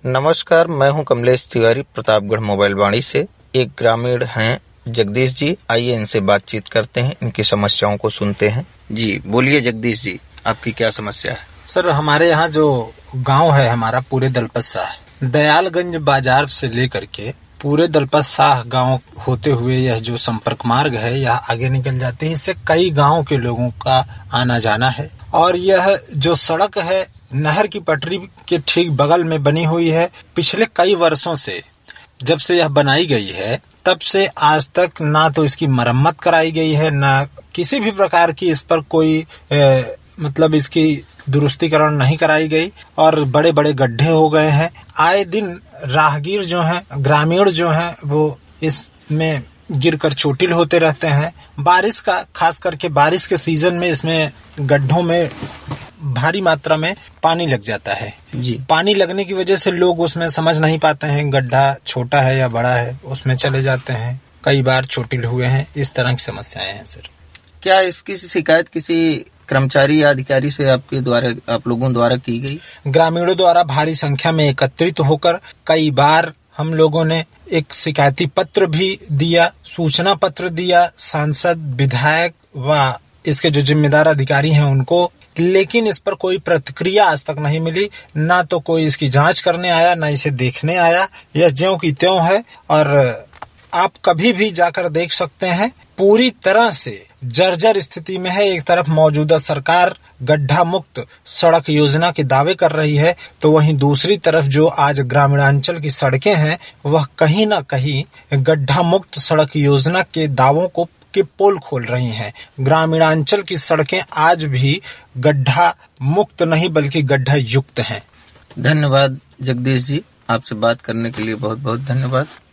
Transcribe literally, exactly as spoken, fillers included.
नमस्कार, मैं हूं कमलेश तिवारी प्रतापगढ़ मोबाइल वाणी से। एक ग्रामीण हैं जगदीश जी, आइए इनसे बातचीत करते हैं, इनकी समस्याओं को सुनते हैं। जी बोलिए जगदीश जी, आपकी क्या समस्या है? सर, हमारे यहाँ जो गांव है हमारा पूरे दलपत शाह, दयालगंज बाजार से लेकर के पूरे दलपत शाह गांव होते हुए यह जो संपर्क मार्ग है यह आगे निकल जाते हैं। इससे कई गांव के लोगों का आना जाना है और यह जो सड़क है नहर की पटरी के ठीक बगल में बनी हुई है। पिछले कई वर्षों से जब से यह बनाई गई है तब से आज तक ना तो इसकी मरम्मत कराई गई है, ना किसी भी प्रकार की इस पर कोई ए, मतलब इसकी दुरुस्तीकरण नहीं कराई गई और बड़े बड़े गड्ढे हो गए हैं। आए दिन राहगीर जो हैं, ग्रामीण जो हैं, वो इसमें गिरकर चोटिल होते रहते हैं। बारिश का, खास करके बारिश के सीजन में इसमें गड्ढों में भारी मात्रा में पानी लग जाता है जी। पानी लगने की वजह से लोग उसमें समझ नहीं पाते हैं गड्ढा छोटा है या बड़ा है, उसमें चले जाते हैं। कई बार चोटिल हुए हैं। इस तरह की समस्याएं हैं सर। क्या इसकी शिकायत किसी कर्मचारी या अधिकारी से आपके द्वारा, आप लोगों द्वारा की गई? ग्रामीणों द्वारा भारी संख्या में एकत्रित होकर कई बार हम लोगों ने एक शिकायती पत्र भी दिया, सूचना पत्र दिया सांसद, विधायक व इसके जो जिम्मेदार अधिकारी हैं उनको, लेकिन इस पर कोई प्रतिक्रिया आज तक नहीं मिली। ना तो कोई इसकी जांच करने आया, ना इसे देखने आया। यह ज्यों की त्यों है और आप कभी भी जाकर देख सकते हैं, पूरी तरह से जर्जर स्थिति में है। एक तरफ मौजूदा सरकार गड्ढा मुक्त सड़क योजना के दावे कर रही है, तो वहीं दूसरी तरफ जो आज ग्रामीणांचल की सड़कें हैं वह कहीं ना कहीं गड्ढा मुक्त सड़क योजना के दावों को के पोल खोल रही हैं। ग्रामीणांचल की सड़कें आज भी गड्ढा मुक्त नहीं बल्कि गड्ढा युक्त हैं। धन्यवाद जगदीश जी, आपसे बात करने के लिए बहुत बहुत धन्यवाद।